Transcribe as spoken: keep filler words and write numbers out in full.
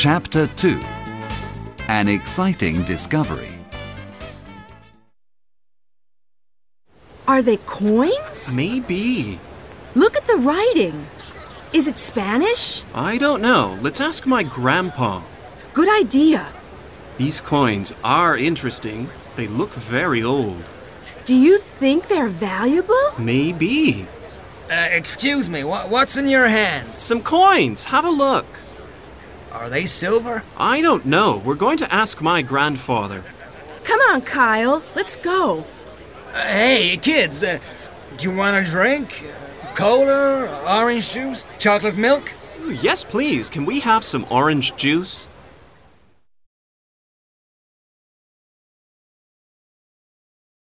Chapter two. An exciting discovery. Are they coins? Maybe. Look at the writing. Is it Spanish? I don't know. Let's ask my grandpa. Good idea. These coins are interesting. They look very old. Do you think they're valuable? Maybe. Uh, excuse me, wha- what's in your hand? Some coins. Have a look. Are they silver? I don't know. We're going to ask my grandfather. Come on, Kyle. Let's go. Uh, hey, kids, uh, do you want a drink? Cola, orange juice, chocolate milk? Yes, please. Can we have some orange juice?